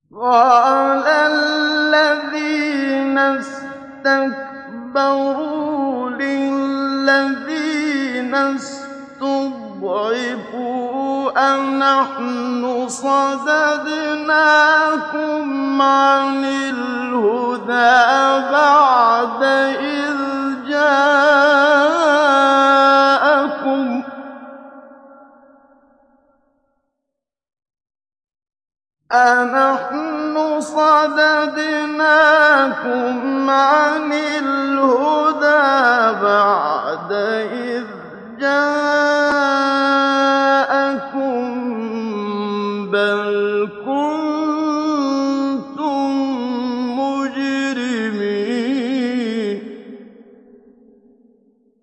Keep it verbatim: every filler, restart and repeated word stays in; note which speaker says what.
Speaker 1: قَالَ الَّذِينَ اسْتَكْبَرُوا لِلَّذِينَ اسْتُضْعِفُوا أَنَحْنُ صَدَدْنَاكُمْ عَنِ الْهُدَىٰ بَعْدَ إِذْ جَاءَكُمْ ۖ أَنَحْنُ صَدَدْنَاكُمْ عَنِ الْهُدَىٰ بَعْدَ إِذْ جَاءَكُم